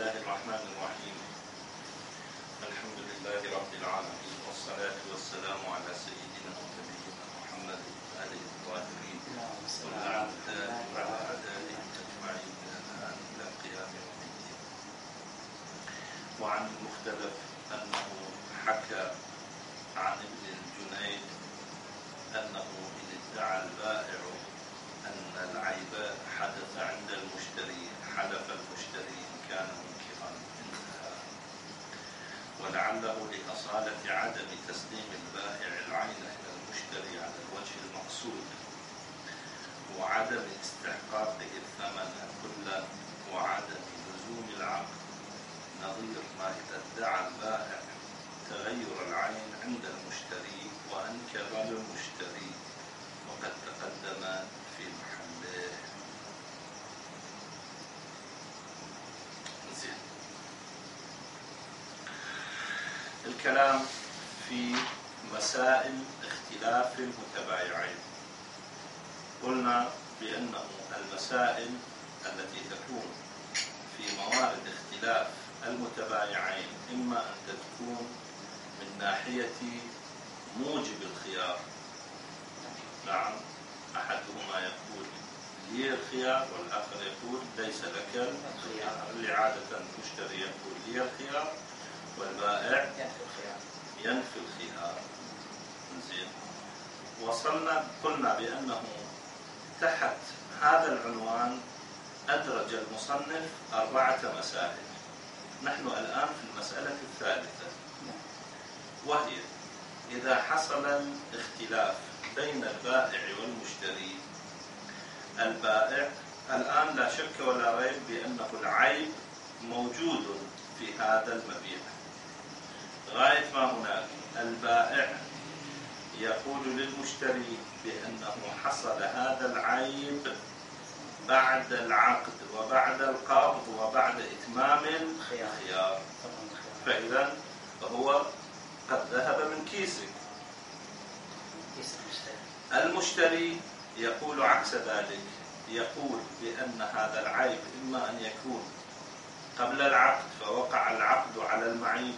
الله الرحمن الرحيم. الحمد لله رب العالمين، والصلاة والسلام على سيدنا ونبينا محمد وآله الطاهرين والأعداء وعلى أعدائهم أجمعين إلى قيام يوم الدين. وعن المختلف أنه حكى عن ابن الجنيد أنه إن ادعى البائع أن العيب حدث عند المشتري حلف المشتري إن كان منكرا انتهى. ولعله لأصالة عدم تسليم البائع العين إلى المشتري على الوجه المقصود، وعدم استحقاقه الثمن كله، وعدم لزوم العقد، نظير ما إذا ادعى البائع تغير العين عند المشتري وأنكر للمشتري وقد تقدم في محله. زين. الكلام في مسائل اختلاف المتبايعين. قلنا بأنه المسائل التي تكون في موارد اختلاف المتبايعين إما أن تكون من ناحية موجب الخيار، نعم، أحدهما يقول لي الخيار والآخر يقول ليس لك الخيار، اللي عادة المشتري يقول لي الخيار والبائع ينفي الخيار. زين. قلنا بأنه تحت هذا العنوان أدرج المصنف 4 مسائل. نحن الآن في المسألة الثالثة، وهي إذا حصل الاختلاف بين البائع والمشتري. البائع الآن لا شك ولا ريب بأنه العيب موجود في هذا المبيع غاية ما هناك. البائع يقول للمشتري بأنه حصل هذا العيب بعد العقد وبعد القبض وبعد إتمام الخيار، فإذا هو قد ذهب من كيسك. المشتري يقول عكس ذلك، يقول بأن هذا العيب إما أن يكون قبل العقد فوقع العقد على المعيب،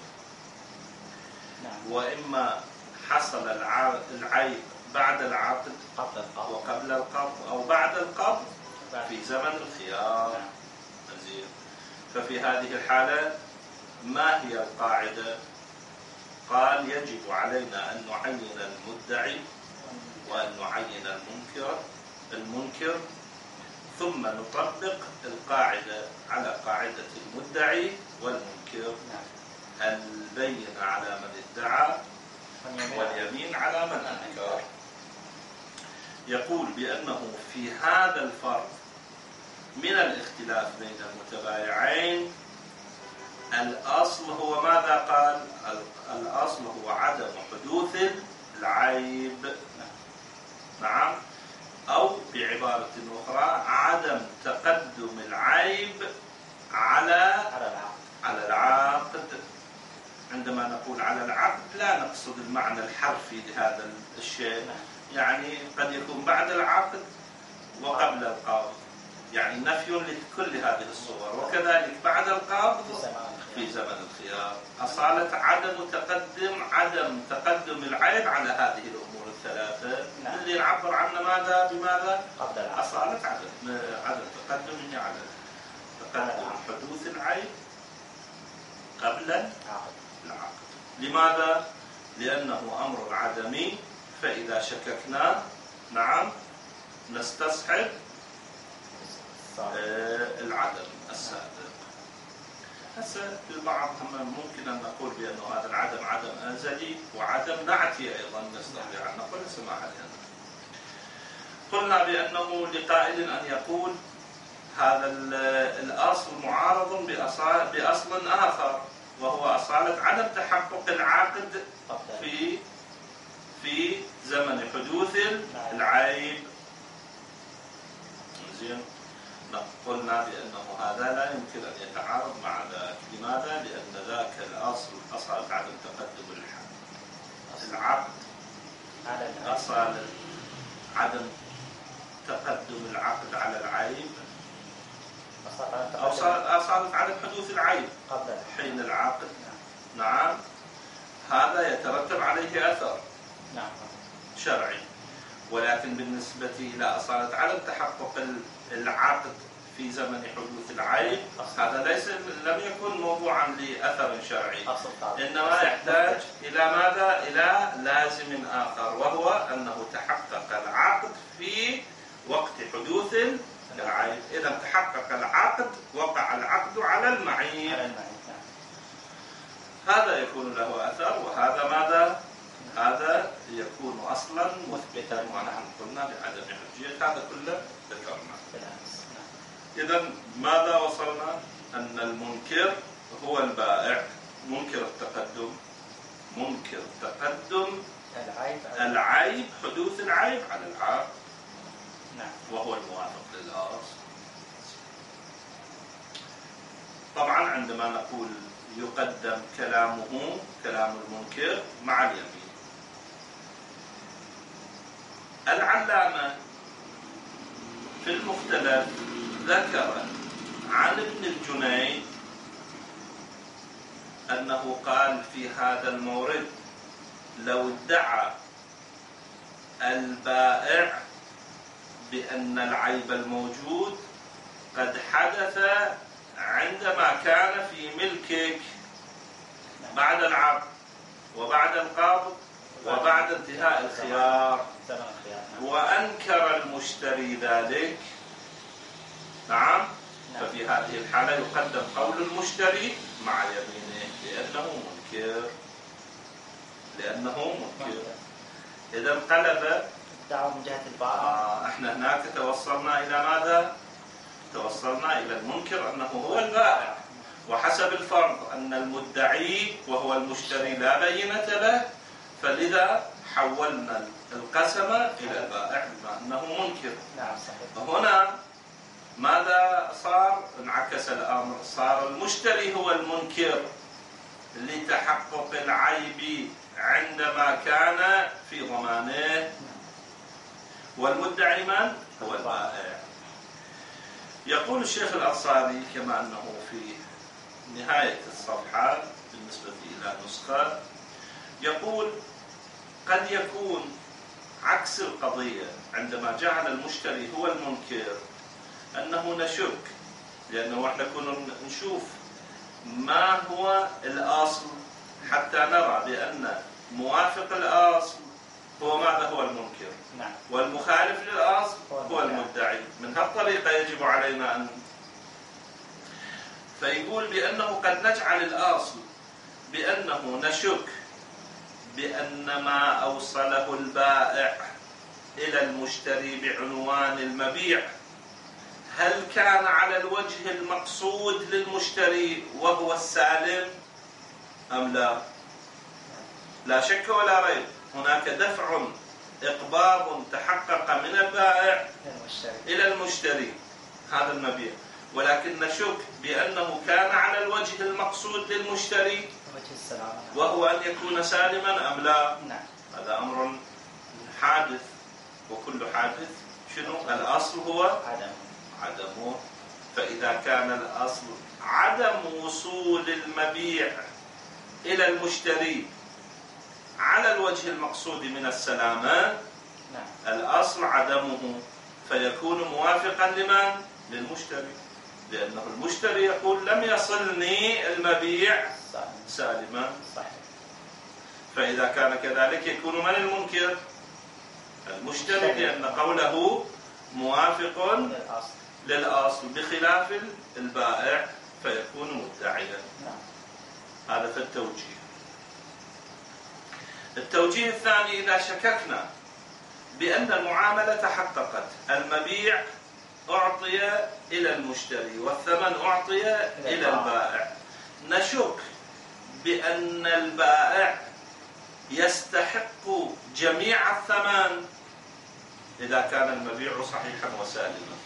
وإما حصل العيب بعد العقد وقبل القبض، أو بعد القبض في زمن الخيار. زين. ففي هذه الحالة ما هي القاعدة؟ قال يجب علينا أن نعين المدعي وأن نعين المنكر ثم نطبق القاعدة على قاعدة المدعي والمنكر، البين على من ادعى واليمين على من أنكر. يقول بأنه في هذا الفرض من الاختلاف بين المتبايعين الأصل هو ماذا قال؟ الأصل هو عدم حدوث العيب، نعم، أو بعبارة أخرى عدم تقدم العيب على العقد. عندما نقول على العقد لا نقصد المعنى الحرفي لهذا الشيء، يعني قد يكون بعد العقد وقبل القبض، يعني نفي لكل هذه الصور، وكذلك بعد القبض في زمن الخيار. أصالة عدم تقدم العيب على هذه الأمور الثلاثة اللي نعبر عنها ماذا بماذا؟ أصالة عدم تقدمه على تقدم حدوث العيب قبل العقد. لماذا؟ لأنه أمر عدمي، فإذا شككنا نعم نستصحب العدم السابق. هسه البعض ممكن أن نقول بأنه هذا العدم عدم أزلي وعدم نعتي أيضا نستطيع أن نقول اسمع علينا. قلنا بأنه لقائل أن يقول هذا الأصل معارض بأصل آخر، وهو أصالة عدم تحقق العقد في زمن حدوث العيب. زين. قلنا بأنه هذا لا يمكن أن يتعارض مع ذاك. لماذا؟ لأن ذاك الأصل أصالة عدم تقدم العقد، أصالة عدم تقدم العقد على العيب، أصالة عدم حدوث العيب قبل حين العقد. نعم، هذا يترتب عليه أثر شرعي. ولكن بالنسبة إلى أصالة عدم تحقق العقد في زمن حدوث العيب، هذا لم يكن موضوعا لأثر شرعي، إنما يحتاج إلى ماذا؟ إلى لازم آخر، وهو أنه تحقق العقد في وقت حدوث العيب. إذا تحقق العقد وقع العقد على المعيب، هذا يكون له أثر. وهذا ماذا؟ هذا يكون أصلا مثبتا، ونحن قلنا لعدم حجية. هذا كله ذكرنا. إذا ماذا وصلنا؟ أن المنكر هو البائع، منكر التقدم، منكر تقدم العيب، حدوث العيب على العقد، وهو الموافق للأصل. طبعا عندما نقول يقدم كلامه، كلام المنكر مع اليمين. العلامة في المختلف ذكر عن ابن الجنيد أنه قال في هذا المورد: لو ادعى البائع بأن العيب الموجود قد حدث عندما كان في ملكك بعد العقد وبعد القبض وبعد انتهاء الخيار، وأنكر المشتري ذلك، نعم، ففي هذه الحالة يقدم قول المشتري مع يمينه لأنه منكر. إذا انقلب دعوة من جهة البائع. احنا هناك توصلنا إلى ماذا؟ توصلنا إلى المنكر أنه هو البائع، وحسب الفرض أن المدعي وهو المشتري لا بينة له، فلذا حولنا القسم إلى البائع بما أنه منكر. نعم صحيح. هنا ماذا صار؟ انعكس الأمر، صار المشتري هو المنكر لتحقق العيب عندما كان في ضمانه، والمدعي من؟ هو البائع. يقول الشيخ الأنصاري كما أنه في نهاية الصفحة بالنسبة إلى نسخة، يقول: قد يكون عكس القضية عندما جعل المشتري هو المنكر، أنه نشك، لأنه احنا كنا نشوف ما هو الأصل حتى نرى بأن موافق الأصل هو ماذا؟ هو المنكر. نعم. والمخالف للأصل هو المدعي. من هالطريقة يجب علينا أن فيقول بأنه قد نجعل الأصل بأنه نشك بأن ما أوصله البائع إلى المشتري بعنوان المبيع هل كان على الوجه المقصود للمشتري وهو السالم أم لا؟ لا شك ولا ريب، هناك دفع إقباض تحقق من البائع إلى المشتري هذا المبيع، ولكن نشك بأنه كان على الوجه المقصود للمشتري وهو أن يكون سالما أم لا. هذا أمر حادث، وكل حادث شنو؟ الأصل هو عدمه. فإذا كان الأصل عدم وصول المبيع إلى المشتري على الوجه المقصود من السلامة، الأصل عدمه، فيكون موافقا لمن؟ للمشتري، لأنه المشتري يقول لم يصلني المبيع سالما. فإذا كان كذلك يكون من المنكر؟ المشتري، لأن قوله موافق للأصل بخلاف البائع فيكون مدعيا. هذا في التوجيه. التوجيه الثاني: إذا شككنا بأن المعاملة تحققت، المبيع أعطي إلى المشتري والثمن أعطي إلى البائع، نشك بأن البائع يستحق جميع الثمن إذا كان المبيع صحيحا وسالما،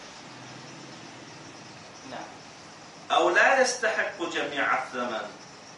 أو لا يستحق جميع الثمن.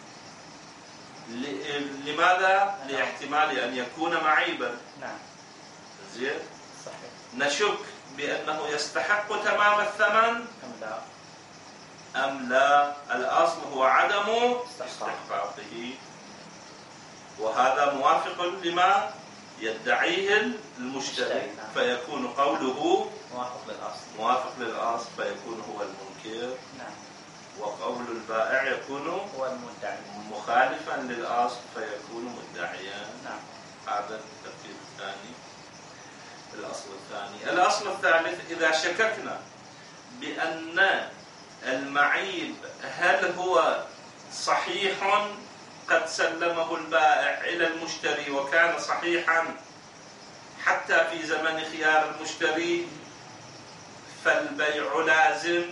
لماذا؟ لاحتمال أن يكون معيبا. زين؟ نشك بأنه يستحق تمام الثمن أم لا؟ الأصل هو عدم استحقاقه، وهذا موافق لما يدعيه المشتري، فيكون قوله موافق للأصل فيكون هو المنكر، وقول البائع يكون هو المدعي مخالفا للأصل فيكون مدعيا. هذا الترتيب الثاني. الأصل الثالث: إذا شككنا بأن المعيب هل هو صحيح قد سلمه البائع إلى المشتري وكان صحيحا حتى في زمن خيار المشتري، فالبيع لازم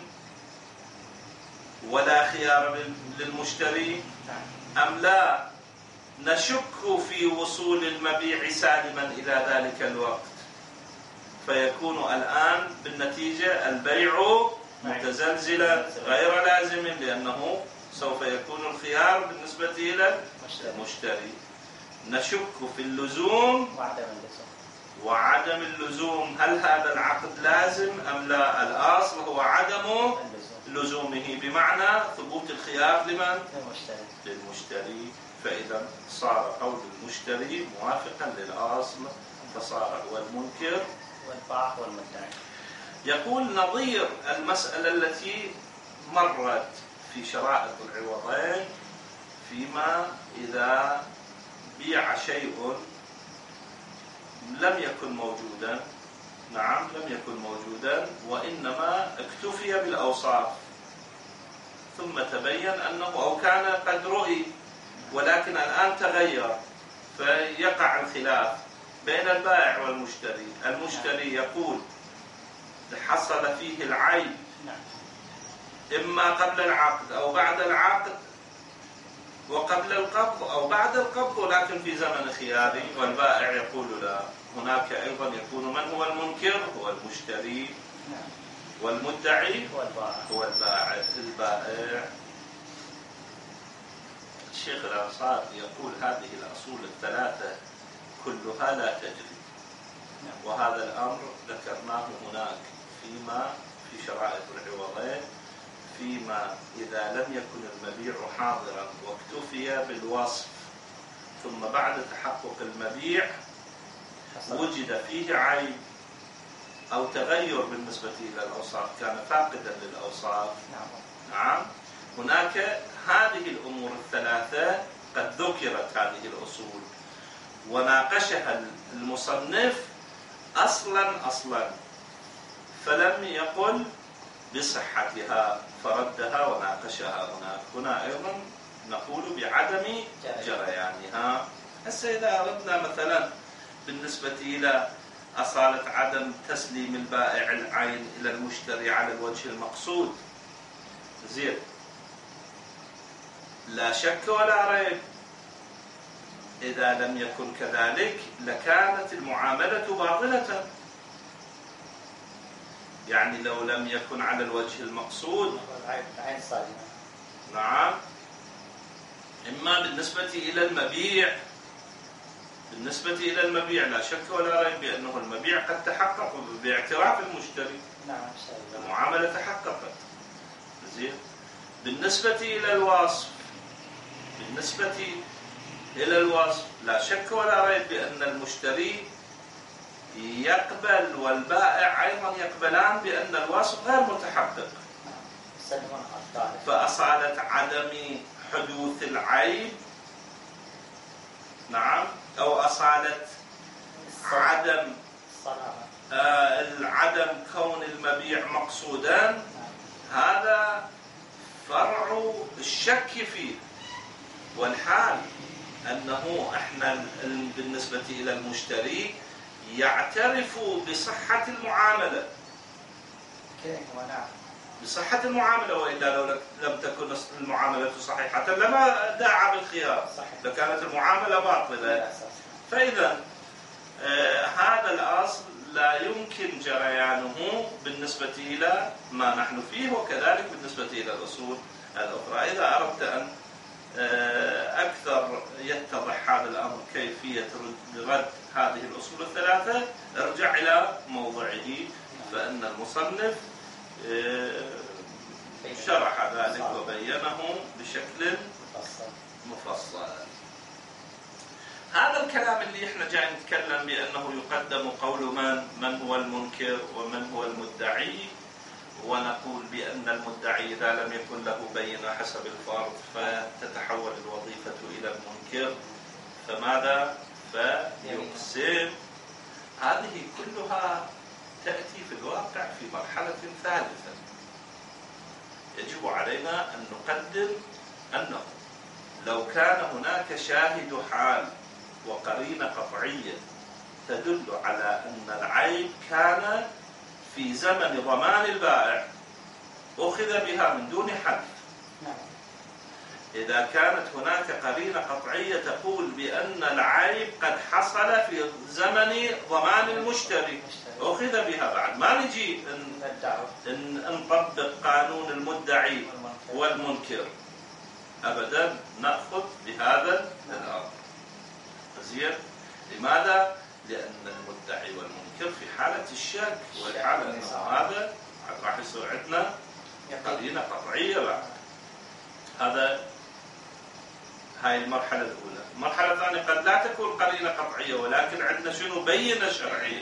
ولا خيار للمشتري، أم لا نشك في وصول المبيع سالما إلى ذلك الوقت، فيكون الآن بالنتيجة البيع متزلزلا غير لازم، لأنه سوف يكون الخيار بالنسبة إلى المشتري. نشك في اللزوم وعدم اللزوم، هل هذا العقد لازم أم لا؟ الأصل هو عدم لزومه، بمعنى ثبوت الخيار لمن؟ للمشتري. فإذا صار قول المشتري موافقا للأصل، فصار هو المنكر والبائع هو المدعي. يقول نظير المسألة التي مرت في شرائط العوضين، فيما إذا بيع شيء لم يكن موجودا، لم يكن موجودا، وإنما اكتفي بالأوصاف، ثم تبين أنه أو كان قد رؤي ولكن الآن تغير، فيقع الخلاف بين البائع والمشتري. المشتري يقول حصل فيه العيب إما قبل العقد أو بعد العقد، وقبل القبض أو بعد القبض، ولكن في زمن خياري. والبائع يقول لا، هناك أيضا يكون من هو المنكر؟ هو المشتري، والمدعي هو البائع. الشيخ الأنصار يقول هذه الأصول الثلاثة كلها لا تجري، وهذا الأمر ذكرناه هناك فيما في شرائط العوضين، فيما إذا لم يكن المبيع حاضرا واكتفي بالوصف، ثم بعد تحقق المبيع وجد فيه عيب أو تغير بالنسبة إلى الأوصاف، كان فاقدا للأوصاف. نعم. هناك هذه الأمور الثلاثة قد ذكرت هذه الأصول وناقشها المصنف أصلا، فلم يقل بصحتها، فردها وناقشها هناك. هنا أيضا نقول بعدم جريانها. هسه إذا أردنا مثلا بالنسبة إلى أصالة عدم تسليم البائع العين إلى المشتري على الوجه المقصود، زين، لا شك ولا ريب إذا لم يكن كذلك لكانت المعاملة باطلة. يعني لو لم يكن على الوجه المقصود، نعم، إما بالنسبة إلى المبيع لا شك ولا ريب بأنه المبيع قد تحقق باعتراف المشتري، المعاملة تحققت. زين. بالنسبة إلى الوصف لا شك ولا ريب بأن المشتري يقبل والبائع أيضا يقبلان بأن الوصف غير متحقق، فأصالة عدم حدوث العيب، نعم، أو أصالة عدم كون المبيع مقصودا، هذا فرع الشك فيه. والحال أنه إحنا بالنسبة إلى المشتري يعترف بصحة المعاملة، وإلا لو لم تكن المعاملة صحيحة لما داعى بالخيار، لكانت المعاملة باطلة. فإذا هذا الأصل لا يمكن جريانه بالنسبة إلى ما نحن فيه، وكذلك بالنسبة إلى الأصول الأخرى. إذا أردت أن أكثر يتضح هذا الأمر كيفية رد هذه الأصول الثلاثة، ارجع إلى موضعه، فإن المصنف شرح بشكل مفصل. هذا الكلام اللي احنا جاي نتكلم بأنه يقدم قول من هو المنكر ومن هو المدعي، ونقول بأن المدعي إذا لم يكن له بينة حسب الفرض فتتحول الوظيفة إلى المنكر، فماذا؟ فيقسم. هذه كلها تأتي في الواقع في مرحلة ثالثة. يجب علينا أن نقدر أنه لو كان هناك شاهد حال وقرينة قطعية تدل على أن العيب كان في زمن ضمان البائع أخذ بها من دون حد. إذا كانت هناك قرينة قطعية تقول بأن العيب قد حصل في زمن ضمان المشتري أخذ بها. بعد ما نجي إن نطبق قانون المدعي والمنكر أبدا، نأخذ بهذا الأمر. زين؟ لماذا؟ لأن المدعي والمنكر في حالة الشك، والحالة أنه هذا راح يصير عندنا قرينة قطعية. بعد هاي المرحلة الأولى. المرحلة الثانية قد لا تكون قرينة قطعية، ولكن عندنا شنو؟ بينة شرعية.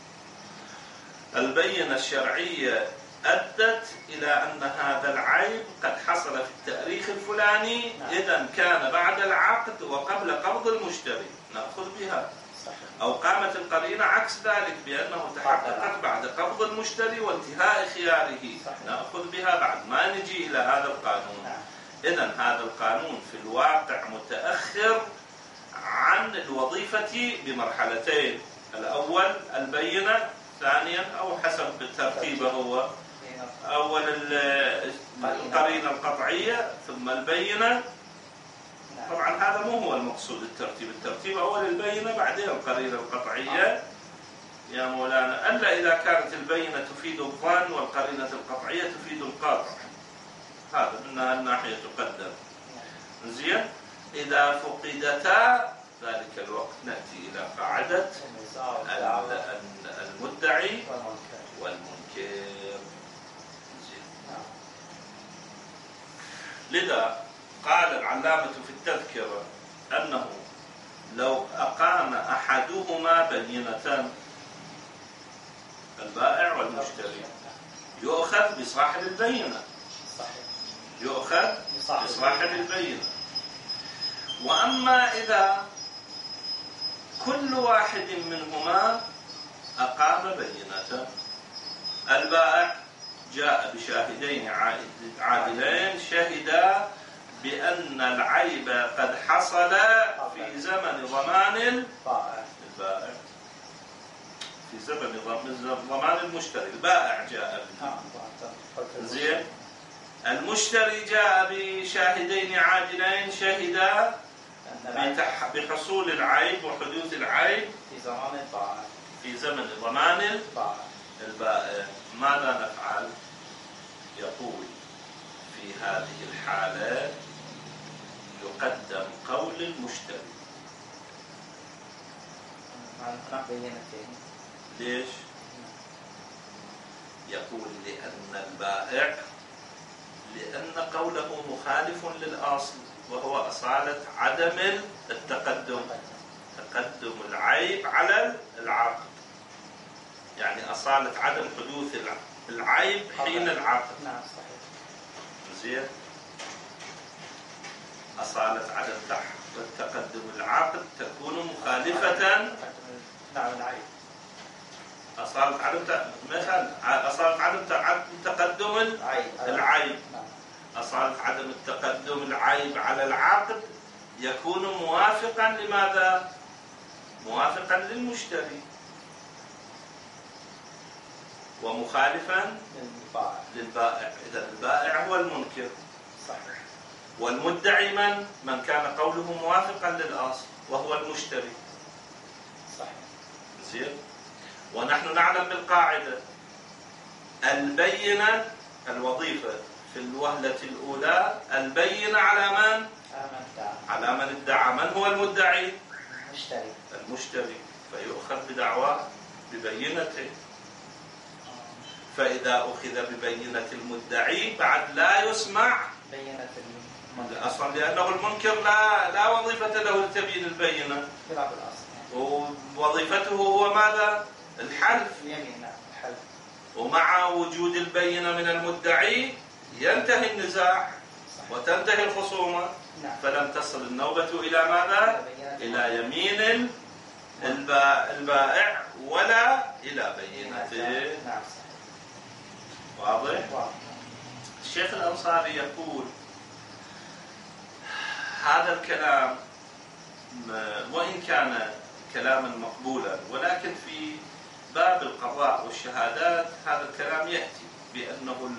البينة الشرعية أدت إلى أن هذا العيب قد حصل في التاريخ الفلاني، إذا كان بعد العقد وقبل قبض المشتري، نأخذ بها. أو قامت القرينة عكس ذلك بأنه تحققت بعد قبض المشتري وانتهاء خياره، نأخذ بها بعد ما نجي إلى هذا القانون. إذن هذا القانون في الواقع متأخر عن الوظيفة بمرحلتين: الأول البينة، ثانيا أو حسب ترتيبه هو أول القرينة القطعية ثم البينة. طبعا هذا مو هو المقصود الترتيب أول البينة بعدين القرينة القطعية يا مولانا، إلا إذا كانت البينة تفيد الظن والقرينة القطعية تفيد القاطع. هذا من الناحية تقدم. زين؟ إذا فقدتا ذلك الوقت نأتي إلى قاعدة المدعي والمنكر. لذا قال العلامة في التذكرة أنه لو أقام أحدهما بينة، البائع والمشتري، يؤخذ بصاحب البينة، يؤخذ بصاحب البينة. وأما إذا كل واحد منهما أقام بينة، البائع جاء بشاهدين عادلين شهدا بأن العيب قد حصل في زمن ضمان البائع، في زمن ضمان المشتري. البائع جاء زين، المشتري جاء بشاهدين عادلين شهدا بحصول العيب وحدوث العيب في زمن ضمان البائع. ماذا نفعل؟ يقول في هذه الحالة يقدم قول المشتري. ليش؟ يقول لأن البائع، لأن قوله مخالف للأصل وهو أصالة عدم التقدم، تقدم العيب على العقد، يعني أصالة عدم حدوث العيب حين العقد. نعم صحيح. زين؟ أصالة عدم تقدم العقد تكون مخالفة. نعم العيب. أصالة عدم مثلا أصالة عدم تقدم العيب، أصالة عدم التقدم العيب على العقد يكون موافقا لماذا؟ موافقا للمشتري ومخالفا للبائع. إذا البائع هو المنكر. صحيح. والمدعي من كان قوله موافقا للأصل وهو المشتري. صحيح. زين؟ ونحن نعلم بالقاعدة البينة، الوظيفة في الوهلة الأولى البينة على من؟ على من ادعى. من هو المدعي؟ المشتري، فيؤخذ بدعواه ببينته. فإذا أخذ ببينة المدعي بعد لا يسمع أصلا لأنه المنكر لا وظيفة له لتبيين البينة، يلعب الأصل. ووظيفته هو ماذا؟ الحلف. اليمين. نعم الحلف. ومع وجود البينة من المدعي ينتهي النزاع وتنتهي الخصومة. نعم. فلم تصل النوبة إلى ماذا؟ إلى يمين البائع ولا إلى بينته. نعم. واضح؟ الشيخ الأنصاري يقول هذا الكلام وإن كان كلاما مقبولا، ولكن في باب القضاء والشهادات هذا الكلام يأتي بأنه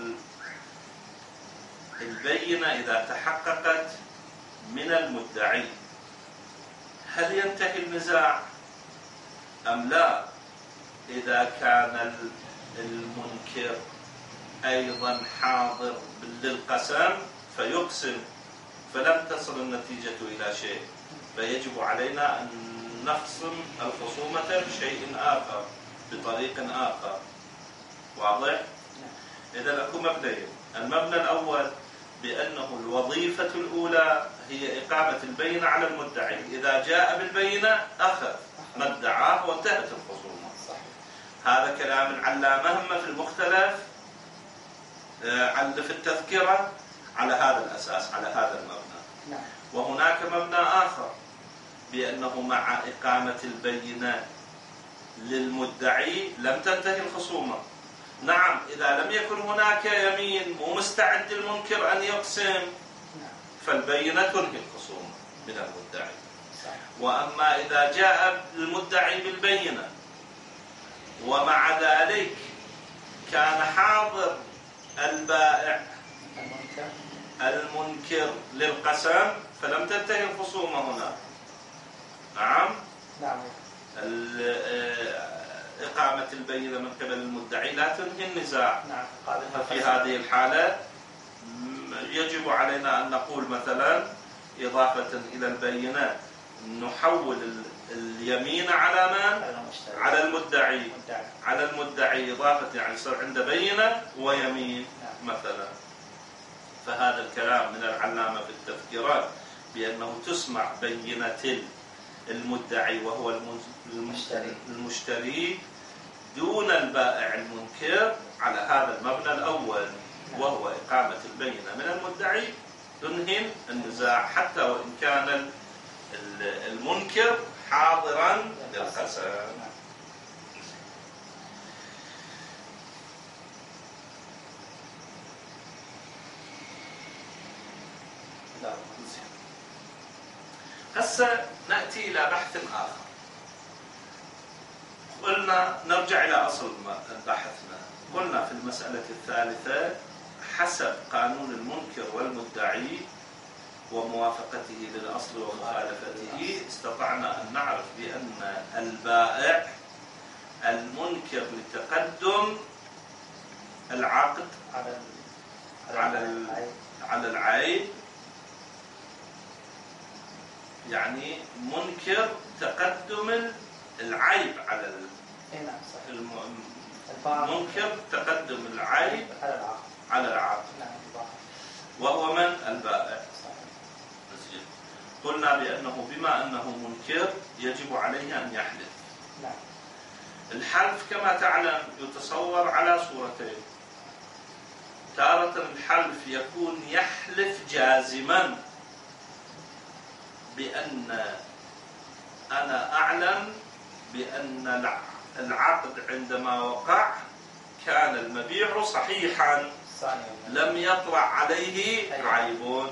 البينة إذا تحققت من المدعي هل ينتهي النزاع أم لا؟ إذا كان المنكر أيضا حاضر للقسم فيقسم فلم تصل النتيجة إلى شيء، فيجب علينا أن نقسم الخصومة بشيء آخر بطريق آخر. واضح؟ إذا أكو مبنيين. المبنى الأول بأنه الوظيفة الأولى هي إقامة البينة على المدعي، إذا جاء بالبينة أخذ ما ادعاه وانتهت الخصومة. هذا كلام العلامة في المختلف في التذكرة على هذا الأساس، على هذا المبنى. وهناك مبنى آخر بأنه مع إقامة البينة للمدعي لم تنتهي الخصومة. نعم، إذا لم يكن هناك يمين ومستعد المنكر أن يقسم فالبينة تنهي الخصومة من المدعي. وأما إذا جاء المدعي بالبينة ومع ذلك كان حاضر البائع المنكر للقسم فلم تنتهي الخصومة هنا. نعم. إقامة البينة من قبل المدعي لا تنهي النزاع. في هذه الحالة يجب علينا أن نقول مثلا إضافة إلى البينة نحول اليمين على من؟ على المدعي. على المدعي إضافة، يعني يصير عنده بينة ويمين مثلا. فهذا الكلام من العلامة في التذكيرات بأنه تسمع بينة المدعي وهو المشتري دون البائع المنكر على هذا المبنى الأول، وهو إقامة البينة من المدعي تنهي النزاع حتى وإن كان المنكر حاضرا للقسم. هسه نأتي إلى بحث آخر. قلنا نرجع إلى أصل بحثنا. قلنا في المسألة الثالثة حسب قانون المنكر والمدعي وموافقته للأصل ومخالفته استطعنا أن نعرف بأن البائع المنكر لتقدم العقد على العيب، يعني منكر تقدم العيب على المنكر تقدم العيب على العقد، وهو من؟ البائع. قلنا بأنه بما أنه منكر يجب عليه أن يحلف. الحلف كما تعلم يتصور على صورتين. تارة الحلف يكون يحلف جازما بأن أنا أعلم بأن العقد عندما وقع كان المبيع صحيحا لم يطرأ عليه عيب.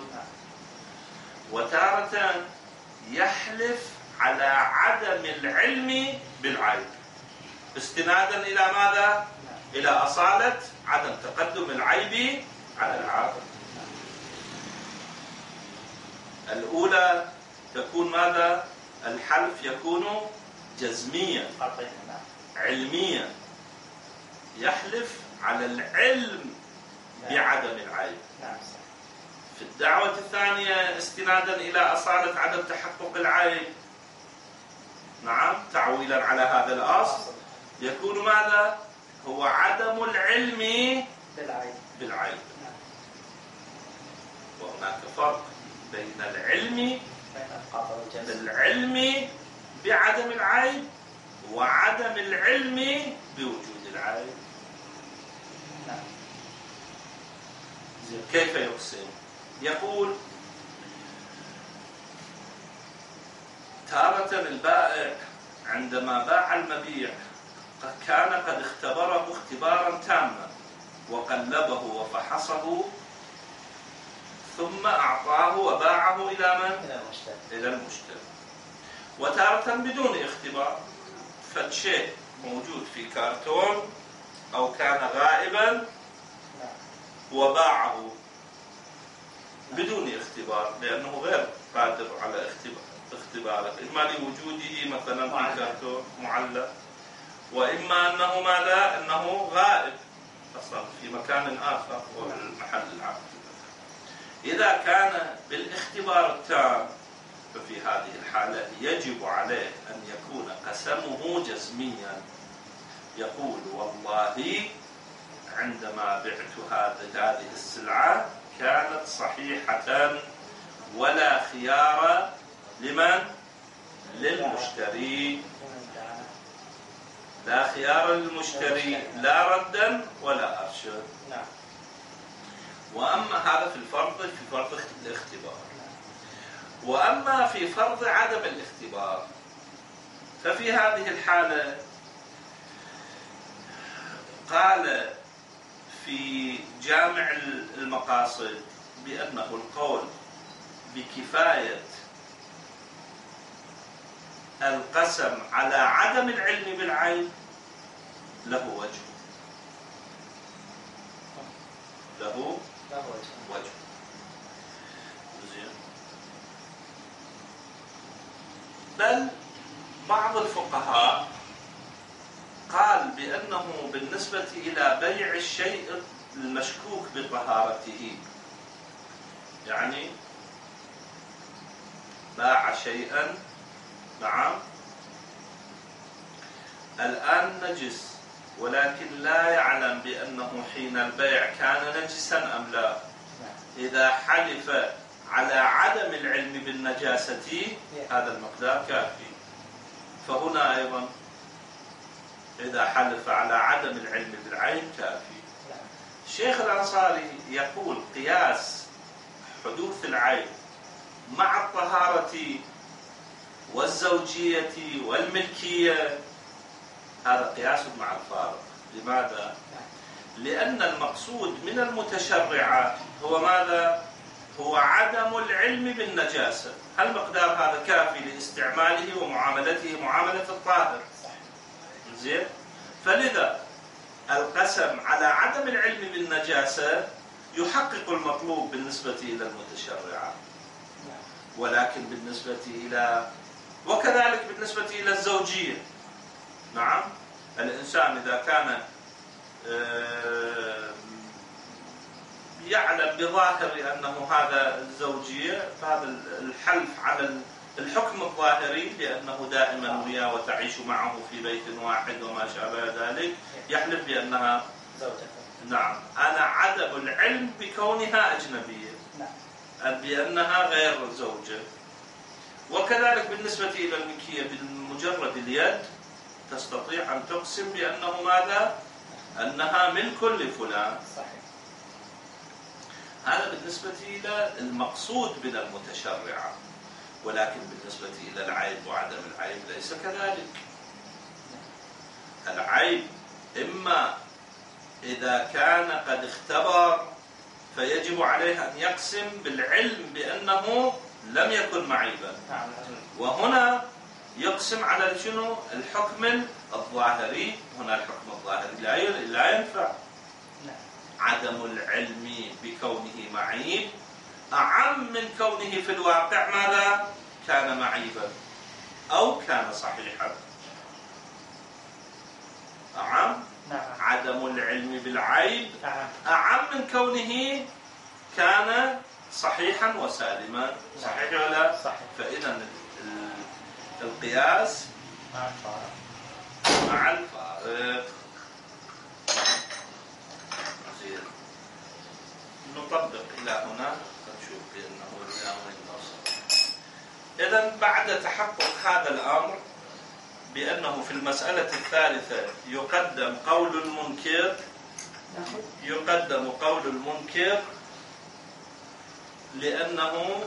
وتارة يحلف على عدم العلم بالعيب استنادا إلى ماذا؟ إلى أصالة عدم تقدم العيب على العقد. الأولى تكون ماذا؟ الحلف يكون جزميا علميا، يحلف على العلم بعدم العيب. في الدعوة الثانية استنادا إلى أصالة عدم تحقق العيب، نعم، تعويلا على هذا الأصل يكون ماذا؟ هو عدم العلم بالعيب. وهناك فرق بين العلم القطع والجزم. بالعلم بعدم العيب وعدم العلم بوجود العيب. نعم. كيف يقسم؟ يقول تارة البائع عندما باع المبيع كان قد اختبره اختبارا تاما وقلبه وفحصه ثم أعطاه وباعه إلى من؟ إلى المشتري. وتارة بدون اختبار، فالشيء موجود في كرتون أو كان غائبا وباعه بدون اختبار لأنه غير قادر على اختباره، إما لوجوده مثلا في كرتون معلق، وإما أنه ماذا؟ أنه غائب أصلا في مكان آخر والمحل العام. إذا كان بالاختبار التام ففي هذه الحالة يجب عليه أن يكون قسمه جزميا، يقول والله عندما بعت هذه السلعة كانت صحيحة ولا خيار لمن؟ للمشتري، لا خيار للمشتري لا ردا ولا أرشد. وأما هذا في فرض الاختبار. وأما في فرض عدم الاختبار ففي هذه الحالة قال في جامع المقاصد بأنه القول بكفاية القسم على عدم العلم بالعيب له وجه، له وجه. بل بعض الفقهاء قال بأنه بالنسبة إلى بيع الشيء المشكوك بطهارته، يعني باع شيئا نعم الآن نجس ولكن لا يعلم بأنه حين البيع كان نجسا أم لا، إذا حلف على عدم العلم بالنجاسة هذا المقدار كافي. فهنا أيضا إذا حلف على عدم العلم بالعين كافي. الشيخ الأنصاري يقول قياس حدوث العيب مع الطهارة والزوجية والملكية هذا قياس مع الفارق. لماذا؟ لأن المقصود من المتشرعة هو ماذا؟ هو عدم العلم بالنجاسة. هل مقدار هذا كافي لاستعماله ومعاملته معاملة الطاهر؟ زين؟ فلذا القسم على عدم العلم بالنجاسة يحقق المطلوب بالنسبة إلى المتشرعة، ولكن بالنسبة إلى وكذلك بالنسبة إلى الزوجية نعم الإنسان إذا كان يعلم بظاهر أنه هذا الزوجية فهذا الحلف على الحكم الظاهري لأنه دائما وياه وتعيش معه في بيت واحد وما شابه ذلك يحلف بأنها زوجة. نعم أنا عدم العلم بكونها أجنبية بأنها غير زوجة. وكذلك بالنسبة إلى الملكية بمجرد اليد تستطيع أن تقسم بأنه ماذا؟ أنها ملك لفلان. صحيح. هذا بالنسبة إلى المقصود من المتشرعة، ولكن بالنسبة إلى العيب وعدم العيب ليس كذلك. العيب إما إذا كان قد اختبر فيجب عليه أن يقسم بالعلم بأنه لم يكن معيبا، وهنا يقسم على شنو؟ الحكم الظاهري. هنا الحكم الظاهري لا ينفع. عدم العلم بكونه معيب أعم من كونه في الواقع ماذا؟ كان معيبا أو كان صحيحا. أعم. عدم العلم بالعيب أعم من كونه كان صحيحا وسالما. صحيح ولا؟ صحيح. فإذا القياس مع الفارق. نطبق إلى هنا. نشوف بأنه الياوين نصب. إذن بعد تحقق هذا الأمر بأنه في المسألة الثالثة يقدم قول المنكر لأنه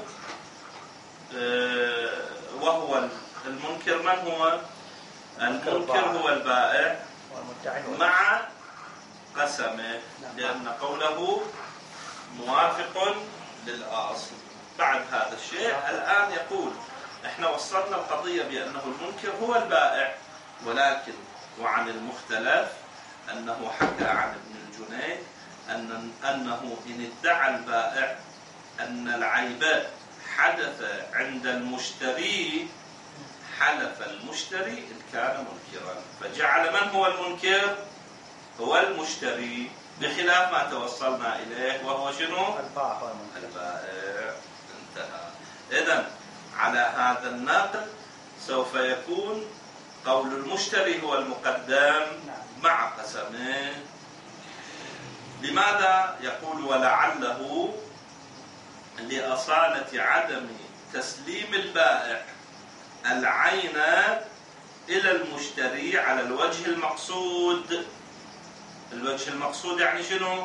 وهو المنكر من هو؟ المنكر هو البائع مع قسمه، لأن قوله موافق للأصل. بعد هذا الشيء الآن يقول احنا وصلنا القضية بأنه المنكر هو البائع، ولكن وعن المختلف أنه حكى عن ابن الجنيد أنه إن ادعى البائع أن العيب حدث عند المشتري حلف المشتري إن كان منكرا، فجعل من هو المنكر؟ هو المشتري، بخلاف ما توصلنا إليه وهو شنو؟ البائع. انتهى. إذن على هذا النقل سوف يكون قول المشتري هو المقدم مع قسمه. لماذا يقول ولعله؟ لأصالة عدم تسليم البائع العين إلى المشتري على الوجه المقصود. الوجه المقصود يعني شنو؟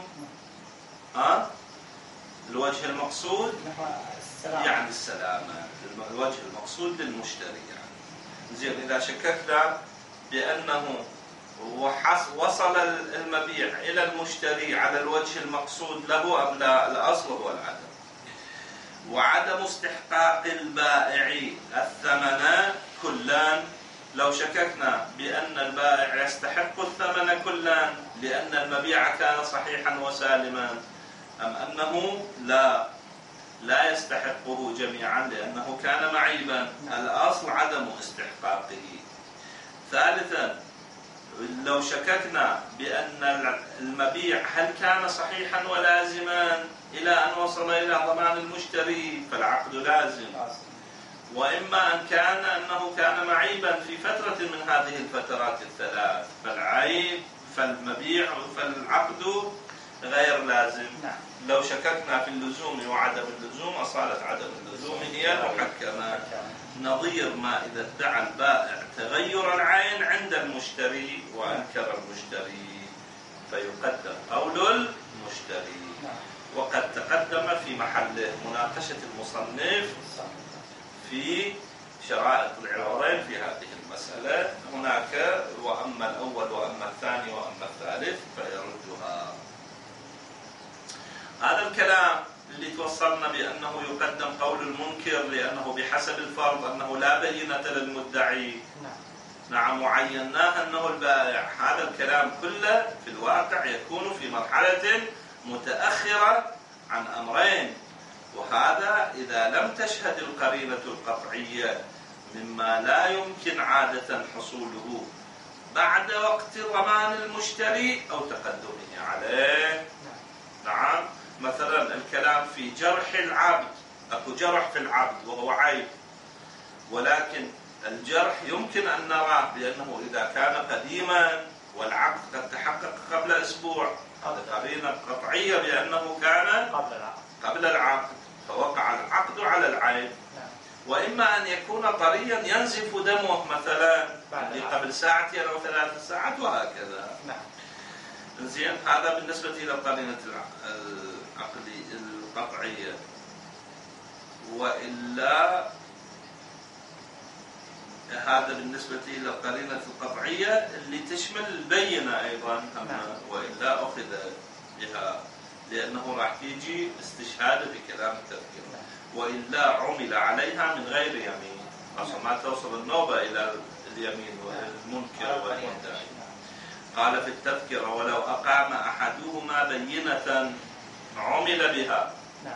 الوجه المقصود يعني السلامة. الوجه المقصود للمشتري يعني. زين، إذا شككنا بأنه وصل المبيع إلى المشتري على الوجه المقصود له أم لا، الأصل هو العدم. وعدم استحقاق البائع الثمن كلا. لو شككنا بأن البائع يستحق الثمن كلا لأن المبيع كان صحيحا وسالما، أم أنه لا يستحقه جميعا لأنه كان معيبا، الأصل عدم استحقاقه. ثالثا، لو شككنا بأن المبيع هل كان صحيحا ولازما إلى أن وصل إلى ضمان المشتري فالعقد لازم، وإما أن كان أنه كان معيبا في فترة من هذه الفترات الثلاث فالمبيع فالعقد غير لازم. لو شككنا في اللزوم وعدم اللزوم أصالة عدم اللزوم هي المحكمة. نظير ما إذا ادعى البائع تغير العين عند المشتري وأنكر المشتري فيقدم قول المشتري. وقد تقدم في محل مناقشة المصنف في شرائط العوضين في هذه المسألة هناك، وأما الأول وأما الثاني وأما الثالث فيردها. هذا الكلام اللي توصلنا بأنه يقدم قول المنكر لأنه بحسب الفرض أنه لا بينة للمدعي. نعم، وعيناه أنه البائع. هذا الكلام كله في الواقع يكون في مرحلة متأخرة عن أمرين، وهذا إذا لم تشهد القرينة القطعية مما لا يمكن عادة حصوله بعد وقت ضمان المشتري أو تقدمه عليه. نعم، مثلا الكلام في جرح العبد، أكو جرح في العبد وهو عيب، ولكن الجرح يمكن أن نراه لأنه إذا كان قديما والعقد قد تحقق قبل أسبوع هذا قرينة قطعية بأنه كان قبل العقد فوقع العقد على العيب. وإما أن يكون طريا ينزف دمه مثلا قبل ساعتين أو 3 ساعات وهكذا. زين، هذا بالنسبة إلى قرينة القطعية. وإلا هذا بالنسبة إلى القرينة القطعية اللي تشمل البينة أيضا، وإلا أخذ بها لأنه راح تيجي استشهاد بكلام التذكرة، وإلا عمل عليها من غير يمين عشان ما توصل النوبة إلى اليمين والمنكر والمدعي. قال في التذكرة ولو أقام أحدهما بينة عمل بها.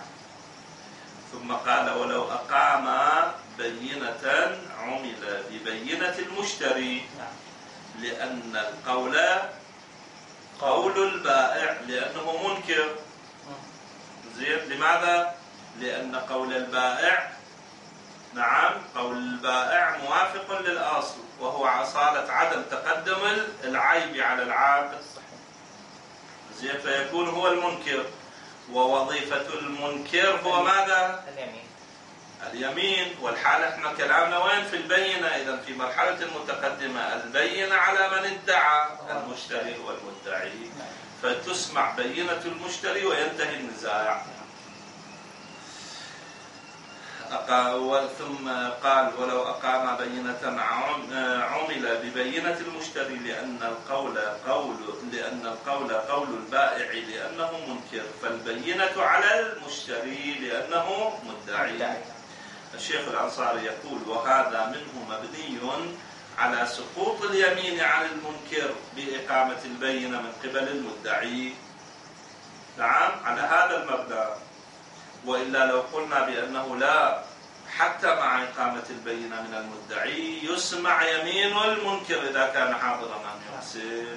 ثم قال ولو أقام بينة عمل ببينة المشتري، لأن القول قول البائع لأنه منكر. زين، لماذا؟ لأن قول البائع قول البائع موافق للأصل وهو أصالة عدم تقدم العيب على العاقد. زين، فيكون هو المنكر. ووظيفة المنكر هو ماذا؟ اليمين. والحالة احنا كلامنا وين؟ في البينة. إذا في مرحلة المتقدمة البينة على من ادعى، المشتري هو المدعي، فتسمع بينة المشتري وينتهي النزاع. ثم قال ولو أقام بينة عمل ببينة المشتري لأن القول قول البائع لأنه منكر، فالبينة على المشتري لأنه مدعي. الشيخ الأنصاري يقول وهذا منه مبني على سقوط اليمين عن المنكر بإقامة البينة من قبل المدعي. نعم، على هذا المبنى. وإلا لو قلنا بأنه لا، حتى مع إقامة البينة من المدعي يسمع يمين المنكر إذا كان حاضرا أن يقسم،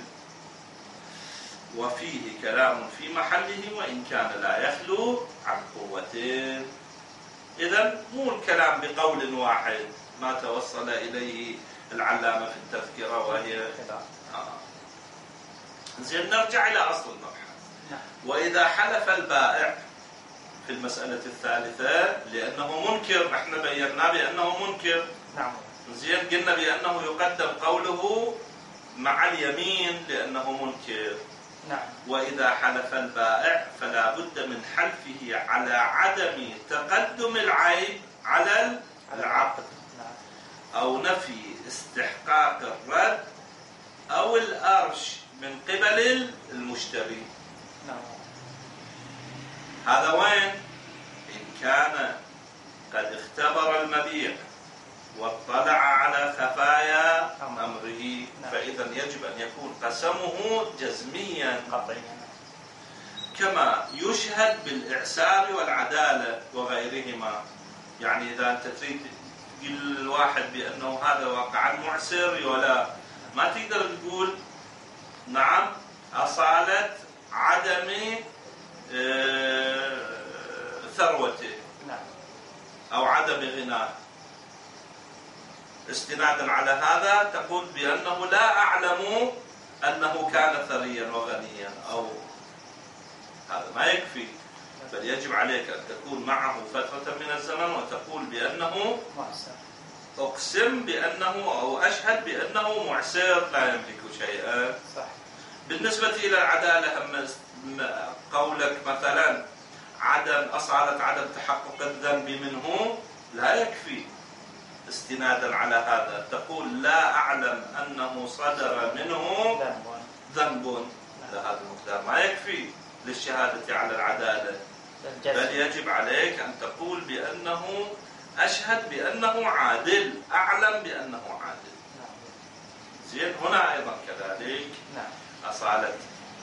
وفيه كلام في محله وإن كان لا يخلو عن قوته. إذن مو الكلام بقول واحد ما توصل إليه العلامة في التذكرة وهي زين. نرجع إلى أصل المبحث. وإذا حلف البائع في المسألة الثالثة لأنه منكر، احنا بينا بأنه منكر. نعم. زين، قلنا بأنه يقدم قوله مع اليمين لأنه منكر. نعم. وإذا حلف البائع فلا بد من حلفه على عدم تقدم العيب على العقد، أو نفي استحقاق الرد أو الأرش من قبل المشتري. نعم. هذا وين؟ إن كان قد اختبر المبيع واطلع على خفايا أمره، فإذا يجب أن يكون قسمه جزميا كما يشهد بالإعسار والعدالة وغيرهما. يعني إذا أنت تريد تقول الواحد بأنه هذا واقعا معسر ولا، ما تقدر تقول نعم أصالة عدم ثروته أو عدم غناه. استنادا على هذا تقول بأنه لا أعلم أنه كان ثريا وغنيا، أو هذا ما يكفي، بل يجب عليك أن تكون معه فترة من الزمن وتقول بأنه أقسم بأنه أو أشهد بأنه معسر لا يملك شيئا. بالنسبة إلى العدالة، قولك مثلا أصالة عدم تحقق الذنب منه لا يكفي. استنادا على هذا تقول لا أعلم أنه صدر منه ذنب، هذا المقدار ما يكفي للشهادة على العدالة، بل يجب عليك أن تقول بأنه أشهد بأنه عادل، أعلم بأنه عادل. زين، هنا أيضا كذلك أصالة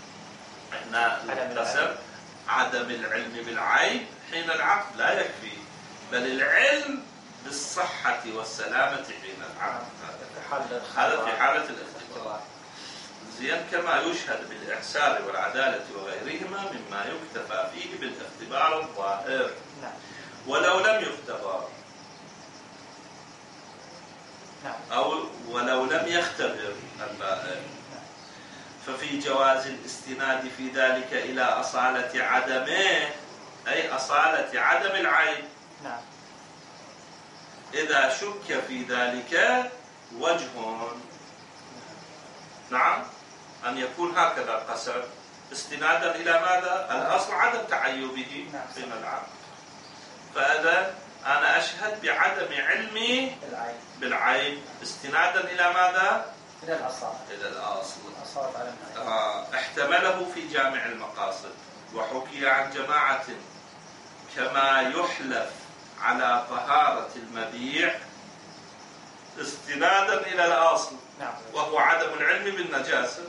نقسم عدم العلم بالعيب حين العقد لا يكفي، بل العلم بالصحة والسلامة حين العقد، هذا في حالة الاختبار. زين، كما يشهد بالإعسار والعدالة وغيرهما مما يكتفى فيه بالاختبار الظاهر. ولو لم يختبر أو ولو لم يختبر البائع ففي جواز الاستناد في ذلك إلى أصالة عدمه، أي أصالة عدم العيب. إذا شك في ذلك وجه، نعم، أن يكون هكذا القسم استنادا إلى ماذا؟ الأصل عدم تعيبه حين العقد، فإذا أنا أشهد بعدم علمي بالعيب استنادا إلى ماذا؟ إلى الأصل. إلى الأصل. احتمله في جامع المقاصد، وحكي عن جماعة كما يحلف على طهارة المبيع استنادا إلى الأصل، وهو عدم العلم بالنجاسة.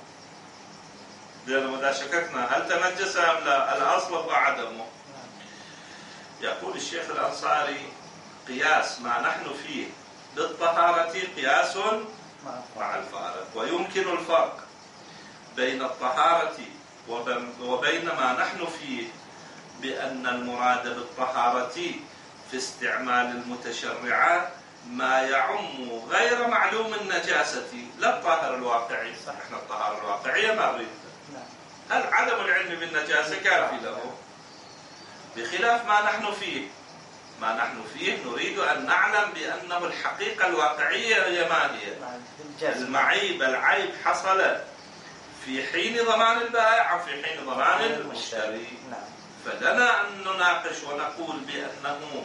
لأنه إذا شككنا هل تنجس أم لا، الأصل هو عدمه. يقول الشيخ الأنصاري قياس ما نحن فيه بالطهارة قياس مع الفارق، ويمكن الفرق بين الطهارة وبين ما نحن فيه بأن المراد بالطهارة في استعمال المتشرعات ما يعم غير معلوم النجاسة، لا الطاهر الواقعي. احنا الطهارة الواقعية ما نريد، عدم العلم بالنجاسة كافي له، بخلاف ما نحن فيه. ما نحن فيه نريد أن نعلم بأنه الحقيقة الواقعية هي ما هي. العيب حصل في حين ضمان البائع أو في حين ضمان المشتري. فلنا أن نناقش ونقول بأنه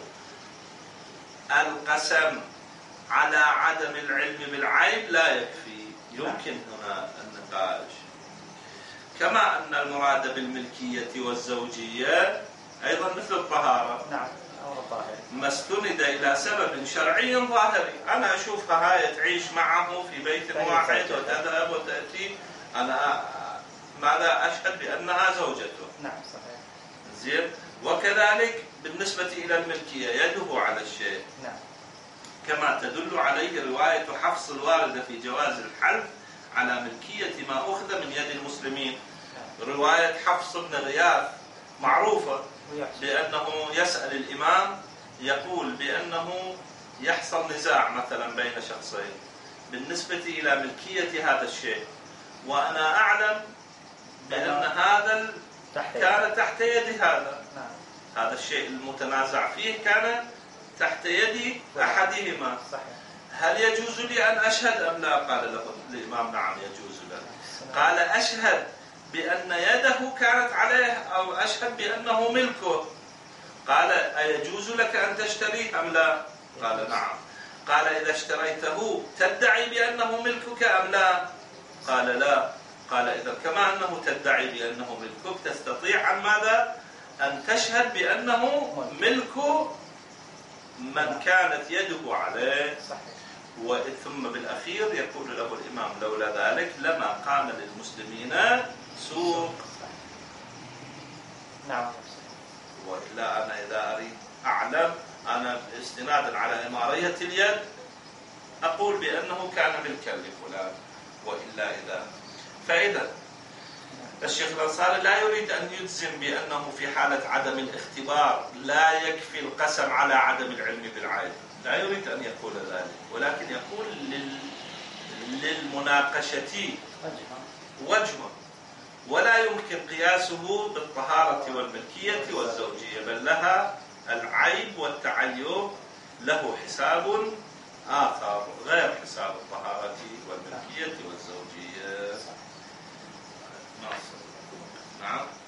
القسم على عدم العلم بالعيب لا يكفي، يمكن هنا النقاش. كما أن المراد بالملكية والزوجية أيضا مثل الطهارة، ما استند إلى سبب شرعي ظاهري. أنا أشوفها هاي تعيش معه في بيت واحد وتذهب وتأتي، أنا ماذا أشهد بأنها زوجته. نعم صحيح. زين. وكذلك بالنسبة إلى الملكية يده على الشيء. نعم. كما تدل عليه رواية حفص الواردة في جواز الحلف على ملكية ما أخذ من يد المسلمين. رواية حفص بن غياث معروفة بأنه يسأل الإمام، يقول بأنه يحصل نزاع مثلا بين شخصين بالنسبة إلى ملكية هذا الشيء، وأنا أعلم بأن هذا كان تحت يد هذا. هذا الشيء المتنازع فيه كان تحت يد أحدهما. هل يجوز لي أن أشهد أم لا؟ قال له الإمام نعم يجوز له. قال أشهد بأن يده كانت عليه أو أشهد بأنه ملكه. قال أيجوز لك أن تشتريه أم لا؟ قال نعم. قال إذا اشتريته تدعي بأنه ملكك أم لا؟ قال لا. قال إذا كما أنه تدعي بأنه ملكك تستطيع عن ماذا؟ أن تشهد بأنه ملك من كانت يده عليه. ثم بالأخير يقول له الإمام لولا ذلك لما قام للمسلمين سوق. نعم. وإلا أنا إذا أريد أعلم أنا استنادا على إمارية اليد أقول بأنه كان ملكا لفلان، وإلا إذا. فإذا الشيخ الأنصاري لا يريد أن يجزم بأنه في حالة عدم الاختبار لا يكفي القسم على عدم العلم بالعيب، لا يريد أن يقول ذلك، ولكن يقول للمناقشة وجه، ولا يمكن قياسه بالطهارة والملكية والزوجية، بل لها العيب والتعيب له حساب آخر غير حساب الطهارة والملكية والزوجية. نعم.